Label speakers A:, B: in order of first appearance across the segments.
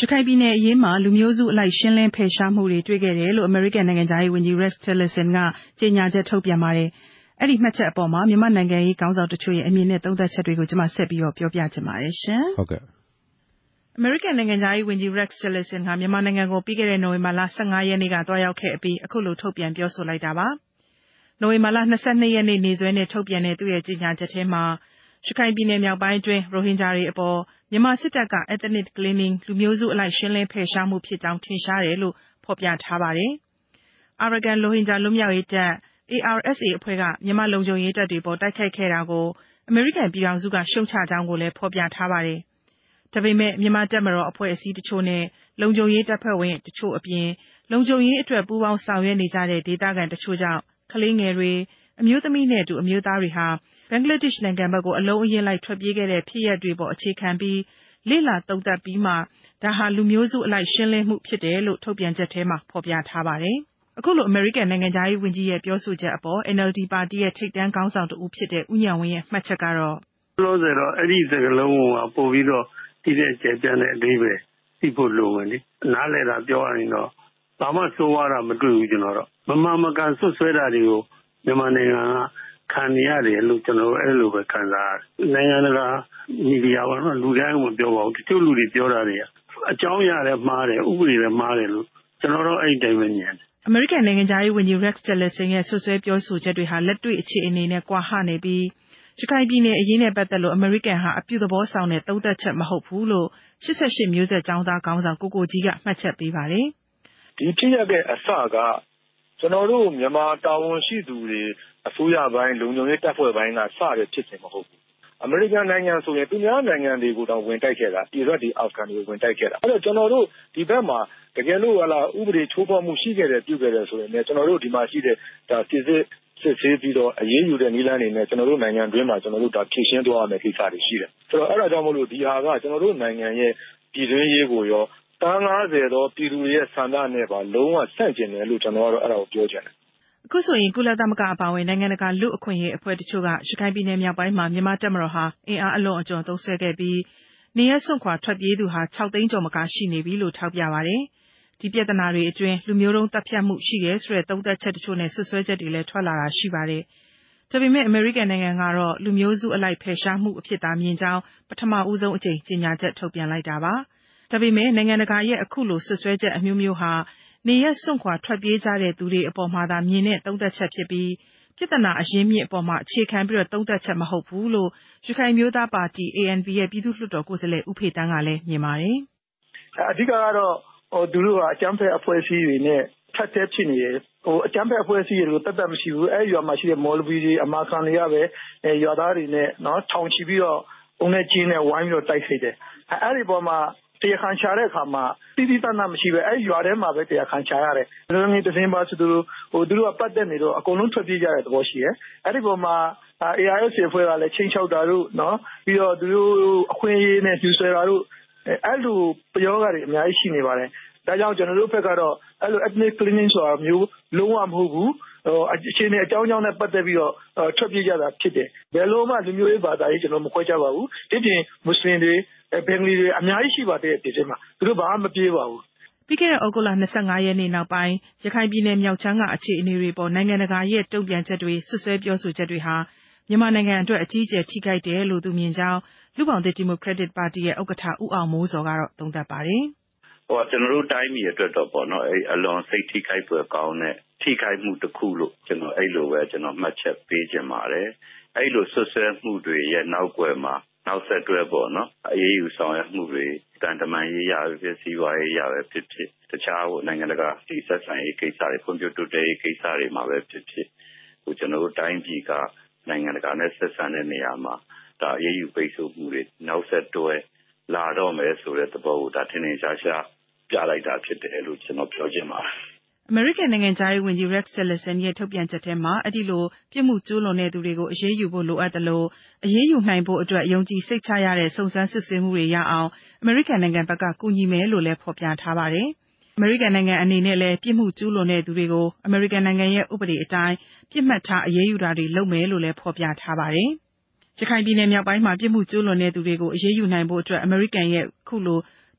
A: ရခိုင်ပြည်နယ်အရေးမှာလူမျိုးစုအလိုက်ရှင်းလင်းဖယ်ရှားမှုတွေတွေ့ခဲ့တယ်လို့အမေရိကန်နိုင်ငံသားရေးဝန်ကြီး Rex Tillerson ကကြေညာချက်ထုတ်ပြန်ပါတယ်။အဲ့ဒီမှတ်ချက်အပေါ်မှာမြန်မာနိုင်ငံရေးခေါင်းဆောင်တချို့ရဲ့အမြင်နဲ့သုံးသပ်ချက်တွေကိုကျွန်မဆက်ပြီးတော့ပြောပြချင်ပါတယ်ရှင်
B: ။ဟုတ်ကဲ့
A: ။အမေရိကန်နိုင်ငံသားရေးဝန်ကြီး Rex Tillerson ကမြန်မာနိုင်ငံကိုပြီးခဲ့တဲ့နိုဝင်ဘာလ15ရက်နေ့ကတွားရောက်ခဲ့ပြီးအခုလိုထုတ်ပြန်ပြောဆိုလိုက်တာပါ။နိုဝင်ဘာလ22ရက်နေ့နေ့စွဲနဲ့ထုတ်ပြန်တဲ့သူ့ရဲ့ကြေညာချက်ထဲမှာရခိုင်ပြည်နယ်မြောက်ပိုင်းအတွင်းရိုဟင်ဂျာတွေအပေါ်မြန်မာစစ်တပ်က ethnic cleansing လူမျိုးစုအလိုက်ရှင်းလင်းဖယ်ရှားမှုဖြစ်ကြောင်းထင်ရှားတယ်လို့ဖော်ပြထားပါတယ်။ Arakan ရိုဟင်ဂျာလွတ်မြောက်ရေးတပ် ARSA အဖွဲ့ကမြန်မာလုံခြုံရေးတပ်တွေပေါ်တိုက်ခိုက်ခဲ့တာကိုအမေရိကန်ပြည်ထောင်စုကရှုတ်ချကြောင်းကိုလည်းဖော်ပြထားပါတယ်။ဒါပေမဲ့မြန်မာတပ်မတော်အဖွဲ့အစည်းတချို့နဲ့လုံခြုံရေးတပ်ဖွဲ့ဝင်တချို့အပြင်လုံခြုံရေးအတွက်ပူးပေါင်းဆောင်ရွက်နေကြတဲ့ဒေသခံတချို့ကြောင့်ကလေးငယ်တွေအမျိုးသမီးနဲ့အတူအမျိုးသားတွေဟာဘင်္ဂလားဒေ့ရှ်နိုင်ငံဘက်ကိုအလုံးအရင်းလိုက်ထွက်ပြေးခဲ့တဲ့ဖြစ်ရပ်တွေပေါ်အခြေခံပြီးလေ့လာသုံးသပ်ပြီးမှဒါဟာလူမျိုးစုအလိုက်ရှင်းလင်းမှုဖြစ်တယ်လို့ထုတ်ပြန်ချက်ထဲမှာဖော်ပြထားပါတယ်။အခုလိုအမေရိကန်နိုင်ငံသားရေးဝန်ကြီးရဲ့ပြောဆိုချက်အပေါ် NLD ပါတီရဲ့ထိပ်တန်းခေါင်းဆောင်တဦးဖြစ်တဲ့ဦးဉာဏ်ဝင်းရဲ့မှတ်ချက်ကတော့
C: လို့ဆိုတော့အဲ့ဒီစကားလုံးကပို့ပြီးတော့ဒီတဲ့ကျပြန်တဲ့အသေးပဲသိဖို့လိုမယ်လေ။နားလည်တာပြောရရင်တော့ဘာမှစိုးဝါးတာမတွေ့ဘူးကျွန်တော်တော့မမှန်မကန်ဆွဆွဲတာတွေကိုမြန်မာနိုင်ငံကခံနေရတယ်လို့ကျွန်တော်အဲ့လိုပဲခံစားရတယ်။နိုင်ငံတကာမီဒီယာကလူတိုင်းကမပြောပါဘူး။တချို့လူတွေပြောတာတွေအကြောင်းအရာလည်းမှားတယ်ဥပဒေလည်းမှားတယ်လို့ကျွန်တော်တို့အဲ့တိုင်းပဲမြင်တယ်
A: ။အမေရိကန်နိုင်ငံသားရေးဝန်ကြီး Rex Tillerson ရဲ့ဆွဆွဲပြောဆိုချက်တွေဟာလက်တွေ့အခြေအနေနဲ့ကွာဟနေပြီးရခိုင်ပြည်နယ်အရေးနဲ့ပတ်သက်လို့အမေရိကန်ဟာအပြုသဘောဆောင်တဲ့သုံးသပ်ချက်မဟုတ်ဘူးလို့88မျိုးဆက်ကျောင်းသားခေါင်းဆောင်ကိုကိုကြီးကမှတ်ချက်ပေးပါတယ်
D: ။ဒီဖြစ်ရတဲ့အစကကျွန်တော်တို့မြန်မာတာဝန်ရှိသူတွေအစိုးရပိုင်းလုံခြုံရေးတပ်ဖွဲ့ပိုင်းကစတဲ့ဖြစ်စဉ်မဟုတ်ဘူး။အမေရိကန်နိုင်ငံဆိုရင်သူများနိုင်ငံတွေကိုတော့ဝင်တိုက်ခဲ့တာအီရတ်ဒီအာဖဂန်တွေကိုဝင်တိုက်ခဲ့တာအဲ့တော့ကျွန်တော်တို့ဒီဘက်မှာတကယ်လို့ဥပဒေချိုးဖောက်မှုရှိခဲ့တယ်ပြုခဲ့တယ်ဆိုရင်လည်းကျွန်တော်တို့ဒီမှာရှိတဲ့ဒါစစ်ဆေးပြီးတော့အရေးယူတဲ့နည်းလမ်းတွေနဲ့ကျွန်တော်တို့နိုင်ငံတွင်းမှာကျွန်တော်တို့ဒါဖြည့်ရှင်းသွားရမယ့်ကိစ္စတွေရှိတယ်ဆိုတော့အဲ့ဒါကြောင့်မို့လို့ဒီဟာကကျွန်တော်တို့နိုင်ငံရဲ့ပြည်တွင်းရေးကိုရောတန်း90သောပြည်သူတွေရဲ့ဆန္ဒနဲ့ပါလုံးဝဆန့်ကျင်တယ်လို့ကျွန်တော်ကတော့အဲ့ဒါကိုပြောချင်တယ်
A: အခုဆိုရင်ကုလသမဂ္ဂအပါအဝင်နိုင်ငံတကာလူ့အခွင့်အရေးအဖွဲ့တချို့ကရခိုင်ပြည်နယ်မြောက်ပိုင်းမှာမြန်မာတပ်မတော်ဟာအင်အားအလွန်အကျွံသုံးစွဲခဲ့ပြီးနေရပ်စွန့်ခွာထွက်ပြေးသူဟာ6သိန်းကျော်မကရှိနေပြီလို့ထောက်ပြပါတယ်။ဒီပြဿနာတွေအတွင်းလူမျိုးတုံးတပ်ဖြတ်မှုရှိတယ်ဆိုတဲ့သုံးသပ်ချက်တချို့နဲ့ဆွဆွဲချက်တွေလည်းထွက်လာတာရှိပါတယ်။ဒါပေမဲ့အမေရိကန်နိုင်ငံကတော့လူမျိုးစုအလိုက်ဖယ်ရှားမှုအဖြစ်သာမြင်ကြောင်းပထမဦးဆုံးအကြိမ်ကြေညာချက်ထုတ်ပြန်လိုက်တာပါ။ဒါပေမဲ့နိုင်ငံတကာရဲ့အခုလိုဆွဆွဲချက်အမျိုးမျိုးဟာနေရပ်စွန့်ခွာထွက်ပြေးကြတဲ့သူတွေအပေါ်မှာသာမြင်တဲ့သုံးသပ်ချက်ဖြစ်ပြီးပြဿနာအရင်းမြစ်အပေါ်မှာအခြေခံပြီးတော့သုံးသပ်ချက်မဟုတ်ဘူးလို့ရခိုင်မျိုးသားပါတီ ANP ရဲ့ပြည်သူ့လွှတ်တော်ကိုယ်စားလှယ်ဦးဖေတန်းကလည်းမြင်ပါတယ်
D: ။အဓိကကတော့သူတို့ကအကြမ်းဖက်အဖွဲ့အစည်းတွေနဲ့ထပ်တဲ့ဖြစ်နေတယ်အကြမ်းဖက်အဖွဲ့အစည်းတွေကိုတတ်တတ်မရှိဘူးအဲ့ရွာမှာရှိတဲ့မော်လဗီတွေအမာခံတွေကပဲရွာသားတွေနဲ့နော်ထောင်ချီပြီးတော့အုံနဲ့ကျင်းနဲ့ဝိုင်းပြီးတော့တိုက်ခိုက်တယ်အဲ့ဒီပေါ်မှာတရားခံချတဲ့အခါမှာတိတိတတ်တတ်မရှိပဲအဲ့ရွာထဲမှာပဲတရားခံချရတယ်။လူငယ်တစင်းပါဆိုသူတို့ကပတ်သက်နေတော့အကုန်လုံးထွက်ပြေးကြတဲ့သဘောရှိတယ်။အဲ့ဒီပေါ်မှာARSA အဖွဲ့ကလည်းချိန်ချောက်တာတို့နော်ပြီးတော့သူတို့အခွင့်အရေးနဲ့ညှိဆွဲတာတို့အဲ့လိုပြောကြတယ်အများကြီးရှိနေပါတယ်။ဒါကြောင့်ကျွန်တော်တို့ဘက်ကတော့အဲ့လို ethnic cleansing ဆိုတာမျိုးလုံးဝမဟုတ်ဘူး။အခြေအနေအကြောင်းကြောင့်နဲ့ပတ်သက်ပြီးတော့ထွက်ပြေးကြတာဖြစ်တယ်။ဘယ်လိုမှလူမျိုးရေးဘာသာရေးကျွန်တော်မခွဲခြားပါဘူး။ဒီပြင်မွတ်စလင်တွေဘင်္ဂလီတွေအများကြီးရှိပါတယ်ဒီထဲမှာသူတို့ဘာမှမပြေးပါဘူး
A: ပြီးခဲ့တဲ့ဩဂုတ်လ25ရက်နေ့နောက်ပိုင်းရခိုင်ပြည်နယ်မြောက်ချမ်းကအခြေအနေတွေပေါ်နိုင်ငံတကာရဲ့တုံ့ပြန်ချက်တွေဆွဆွဲပြောဆိုချက်တွေဟာမြန်မာနိုင်ငံအတွက်အကြီးအကျယ်ထိခိုက်တယ်လို့သူမြင်ကြောင်းလူ့ဘောင်သစ်ဒီမိုကရက်တစ်ပါတီရဲ့ဥက္ကဋ္ဌဦးအောင်မိုးစောကတော့သုံးသပ်ပါတယ်
E: ကျွန်တော်တို့တိုင်းပြည်အတွက်တော့ပေါ့နော်အလွန်စိတ်ထိခိုက်ဖွယ်ကောင်းတဲ့ထိခိုက်မှုတစ်ခုလို့ကျွန်တော်အဲ့လိုပဲကျွန်တော်မှတ်ချက်ပေးခြင်းပါတယ်အဲ့လိုဆွဆွဲမှုတွေရဲ့နောက်ွယ်မှာနောက်ဆက်တွဲပေါ့နော်အရေးယူဆောင်ရွက်မှုတွေတန်တမာရေးရဖြစ်စီးပွားရေးရပဲဖြစ်ဖြစ်တခြားနိုင်ငံတကာဒီဆက်ဆံရေးကိစ္စတွေကွန်ပျူတာတိုရေးကိစ္စတွေမှာပဲဖြစ်ဖြစ်ကျွန်တော်တို့တိုင်းပြည်ကနိုင်ငံတကာနဲ့ဆက်ဆံတဲ့နေရာမှာဒါအရေးယူပိတ်ဆို့မှုတွေနောက်ဆက်တွဲလာတော့မယ်ဆိုတဲ့သဘောကိုဒါထင်ထင်ရှားရှားပြလိုက်တာဖြစ်တယ်လို့ကျွန်တော်ပြောချင်ပါတယ်
A: အမေရိကန်နိုင်ငံသားရေးဝန်ကြီး Rex Tillerson ရဲ့ထုတ်ပြန်ချက်ထဲမှာအဲ့ဒီလိုပြစ်မှုကျူးလွန်တဲ့သူတွေကိုအရေးယူဖို့လိုအပ်တယ်လို့အရေးယူနိုင်ဖို့အတွက်ယုံကြည်စိတ်ချရတဲ့စုံစမ်းစစ်ဆေးမှုတွေရအောင်အမေရိကန်နိုင်ငံဘက်ကကူညီမယ်လို့လည်းဖော်ပြထားပါတယ်။အမေရိကန်နိုင်ငံအနေနဲ့လည်းပြစ်မှုကျူးလွန်တဲ့သူတွေကိုအမေရိကန်နိုင်ငံရဲ့ဥပဒေအတိုင်းပြစ်မှတ်ထားအရေးယူတာတွေလုပ်မယ်လို့လည်းဖော်ပြထားပါတယ်။ရခိုင်ပြည်နယ်မြောက်ပိုင်းမှာပြစ်မှုကျူးလွန်တဲ့သူတွေကိုအရေးယူနိုင်ဖို့အတွက်အမေရိကန်ရဲ့ခုလို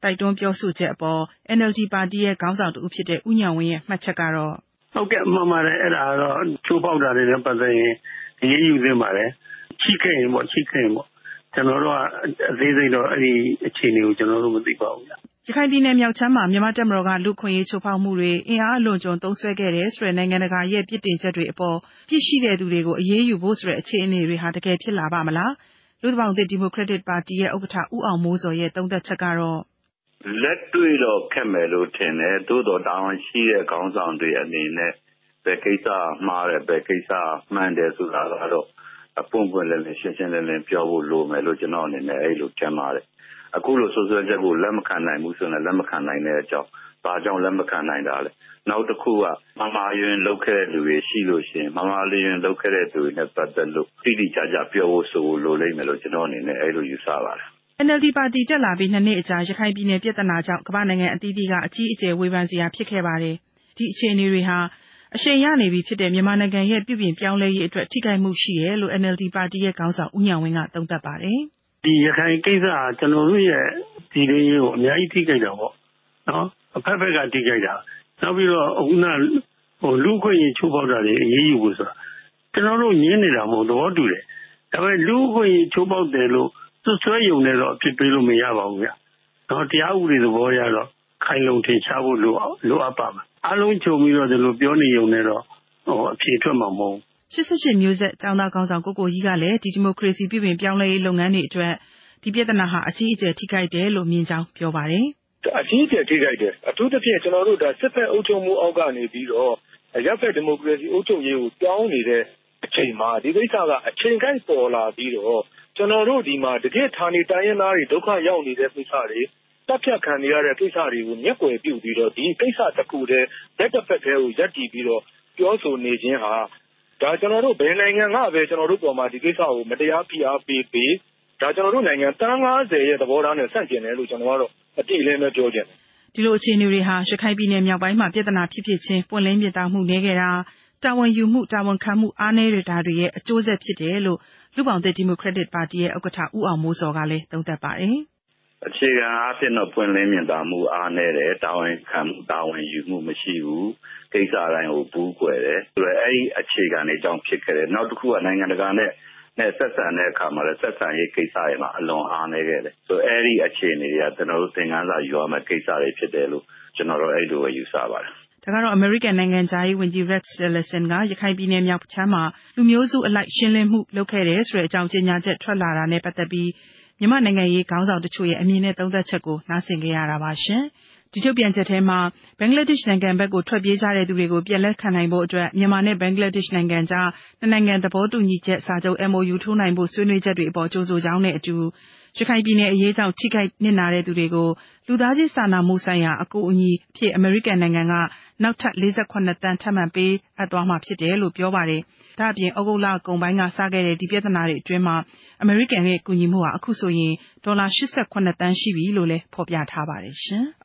A: တိုက်တွန်းပြောဆိုချက်အပေါ် NLD ပါတီရဲ့ခေါင်းဆောင်တဦးဖြစ်တဲ့ဦးဉာဏ်ဝင်းရဲ့မှတ်ချက်ကတော့
C: ဟုတ်ကဲ့မှန်ပါတယ်အဲ့ဒါတော့ချိုးပေါက်တာတွေနဲ့ပတ်သက်ရင်အရေးယူသင့်ပါတယ်ချိခဲ့ရင်ပေါ့ကျွန်တော်တို့ကအသေးစိတ်တော့အဲ့ဒီအခြေအနေကိုကျွန်တော်တို့မသိပါဘူးဗျ
A: ရခိုင်ပြည်နယ်မြောက်ချမ်းမှာမြန်မာတပ်မတော်ကလူခွင့်ရေးချိုးဖောက်မှုတွေအင်အားအလွန်ကျွံသုံးစွဲခဲ့တယ်ဆိုတဲ့နိုင်ငံတကာရဲ့ပြစ်တင်ချက်တွေအပေါ်ပြစ်ရှိတဲ့သူတွေကိုအရေးယူဖို့ဆိုတဲ့အခြေအနေတွေဟာတကယ်ဖြစ်လာပါမလားလူ့သဘောင်သစ်ဒီမိုကရက်တစ်ပါတီရဲ့ဥက္ကဋ္ဌဦးအောင်မိုးစောရဲ့သုံးသပ်ချက်ကတော့
E: လက်တွေ့တော့ခက်မယ်လို့ထင်တယ်သို့တော်တာဝန်ရှိတဲ့ခေါင်းဆောင်တွေအနေနဲ့ဘယ်ကိစ္စမှားတယ်ဘယ်ကိစ္စမှန်တယ်ဆိုတာကတော့အပွင့်ပွင့်လင်းလင်းရှင်းရှင်းလင်းလင်းပြောဖို့လိုမယ်လို့ကျွန်တော်အနေနဲ့အဲ့လိုထင်ပါတယ်အခုလိုဆိုဆိုချက်ကိုလက်မခံနိုင်ဘူးဆိုရင်လက်မခံနိုင်တဲ့အကြောင်းဘာကြောင့်လက်မခံနိုင်တာလဲနောက်တစ်ခုကမမာယွင်လောက်ခဲ့တဲ့လူတွေရှိလို့ရှိရင်မမာလျင်လောက်ခဲ့တဲ့သူတွေနဲ့ပတ်သက်လို့တိတိကျကျပြောဖို့ဆိုလိုလိမ့်မယ်လို့ကျွန်တော်အနေနဲ့အဲ့လိုယူဆပါတယ်
A: NLD ပါတီတက်လာပြီး2နှစ်အကြာရခိုင်ပြည်နယ်ပြည်ထနာကြောင့်ကမ္ဘာနိုင်ငံအသီးသီးကအကြီးအကျယ်ဝေဖန်စရာဖြစ်ခဲ့ပါတယ်ဒီအခြေအနေတွေဟာအရှိန်ရနေပြီဖြစ်တဲ့မြန်မာနိုင်ငံရဲ့ပြုပြင်ပြောင်းလဲရေးအတွက်ထိခိုက်မှုရှိတယ်လို့ NLD ပါတီရဲ့ခေါင်းဆောင်ဦးဉာဏ်ဝင်းကသုံးသပ်ပါတယ်
C: ဒီရခိုင်ကိစ္စကကျွန်တော်တို့ရဲ့ဒီလိုရေးကိုအများကြီးထိခိုက်တာပေါ့နော်အဖက်ဖက်ကထိခိုက်တာနောက်ပြီးတော့အခုနလူခွင့်ရေးချိုးဖောက်တာတွေအရေးယူဖို့ဆိုတာကျွန်တော်တို့ညင်းနေတာမဟုတ်သဘောတူတယ်ဒါပေမဲ့လူခွင့်ရေးချိုးဖောက်တယ်လို့စွပ်စွဲရုံနဲ့တော့အဖြစ်ပေးလို့မရပါဘူးဗျနော်တရားဥပဒေသဘောရတော့ခိုင်လုံထင်ရှားဖို့လိုအပ်ပါမယ်အားလုံးချုပ်ပြီးတော့ဒီလိုပြောနေရုံနဲ့တော့အဖြေထွက်မှာမဟုတ်
A: 88မျိုးဆက်ကျောင်းသားခေါင်းဆောင်ကိုကြီးကလည်းဒီမိုကရေစီပြည်ပပြောင်းလဲရေးလုပ်ငန်းတွေအတွက်ဒီပြဿနာဟာအကြီးအကျယ်ထိခိုက်တယ်လို့မြင်ကြောင်းပြောပါတယ်
D: အကြီးအကျယ်ထိခိုက်တယ်အထူးသဖြင့်ကျွန်တော်တို့ဒါစစ်ဖက်အုပ်ချုပ်မှုအောက်ကနေပြီးတော့ရပ်ဖက်ဒီမိုကရေစီအုပ်ချုပ်ရေးကိုပြောင်းနေတဲ့အချိန်မှာဒီကိစ္စကအချိန်ကိုက်ပေါ်လာပြီးတော့ကျွန်တော်တို့ဒီမှာတကယ်ဌာနေတိုင်းရင်းသားတွေဒုက္ခရောက်နေတဲ့ကိစ္စတွေတပ်ဖြတ်ခံရတဲ့ကိစ္စတွေကိုမျက်ကွယ်ပြုပြီးတော့ဒီကိစ္စတစ်ခုတည်းလက်တစ်ဖက်တည်းကိုရပ်တည်ပြီးတော့ပြောဆိုနေခြင်းဟာဒါကျွန်တော်တို့ဘယ်နိုင်ငံကပဲကျွန်တော်တို့ပေါ်မှာဒီကိစ္စကိုမတရားဖိအားပေးဒါကျွန်တော်တို့နိုင်ငံတန်း90ရဲ့သဘောထားနဲ့ဆန့်ကျင်တယ်လို့ကျွန်တော်ကတော့အတိအလင်းပဲပြောချင်တယ်
A: ဒီလိုအခြေအနေတွေဟာရခိုင်ပြည်နယ်မြောက်ပိုင်းမှာပြဿနာဖြစ်ချင်းပွင့်လင်းမြင်သာမှုနည်းခဲ့တာတာဝန်ယူမှုတာဝန်ခံမှုအားနည်းတာတွေရဲ့အကျိုးဆက်ဖြစ်တယ်လို့လူ့ဘောင်သစ်ဒီမိုကရက်တစ်ပါတီရဲ့ဥက္ကဋ္ဌဦးအောင်မိုးစောကလည်းသုံးသပ်ပါတယ်
E: အခြေခံအားဖြင့်တော့ပွင့်လင်းမြင်သာမှုအားနည်းတယ်တာဝန်ခံမှုတာဝန်ယူမှုမရှိဘူးကိစ္စတိုင်းကိုဘူးကွယ်တယ်ဆိုတော့အဲ့ဒီအခြေခံတွေကြောင့်ဖြစ်ခဲ့တယ်နောက်တစ်ခုကနိုင်ငံတကာနဲ့ဆက်ဆံတဲ့အခါမှာလည်းဆက်ဆံရေးကိစ္စတွေမှာအလွန်အားနည်းခဲ့တယ်ဆိုတော့အဲ့ဒီအခြေအနေတွေကကျွန်တော်တို့သင်ခန်းစာယူရမယ့်ကိစ္စတွေဖြစ်တယ်လို့ကျွန်တော်တို့အဲ့လိုပဲယူဆပါတယ်
A: ဒါကတော့အမေရိကန်နိုင်ငံသားရေးဝန်ကြီး Rex Tillerson ကရခိုင်ပြည်နယ်မြောက်ချမ်းမှာလူမျိုးစုအလိုက်ရှင်းလင်းမှုလုပ်ခဲ့တယ်ဆိုတဲ့အကြောင်းကြေညာချက်ထွက်လာတာနဲ့ပတ်သက်ပြီးမြန်မာနိုင်ငံရေးခေါင်းဆောင်တချို့ရဲ့အမြင်နဲ့သုံးသပ်ချက်ကိုနားဆင်ကြရတာပါရှင်ဒီထုတ်ပြန်ချက်ထဲမှာဘင်္ဂလားဒေ့ရှ်နိုင်ငံဘက်ကိုထွက်ပြေးကြတဲ့သူတွေကိုပြန်လက်ခံနိုင်ဖို့အတွက်မြန်မာနဲ့ဘင်္ဂလားဒေ့ရှ်နိုင်ငံကြားနှစ်နိုင်ငံသဘောတူညီချက်စာချုပ် MOU ထိုးနိုင်ဖို့ဆွေးနွေးချက်တွေအပေါ်ကြိုဆိုကြောင်းနဲ့အတူရခိုင်ပြည်နယ်အရေးကြောင့်ထိခိုက်နစ်နာတဲ့သူတွေကိုလူသားချင်းစာနာမှုဆိုင်ရာအကူအညီအဖြစ်အမေရိကန်နိုင်ငံကနောက်ထပ်48သန်းထပ်မံပေးအပ်သွားမှာဖြစ်တယ်လို့ပြောပါတယ်။ဒါ့အပြင်ဩဂုတ်လကုန်ပိုင်းကစခဲ့တဲ့ဒီပြဿနာတွေအတွင်းမှာအမေရိကန်ရဲ့ကူညီမှုဟာအခုဆိုရင်ဒေါ်လာ88သန်းရှိပြီလို့လည်းဖော်ပြထားပါတယ်ရှင်။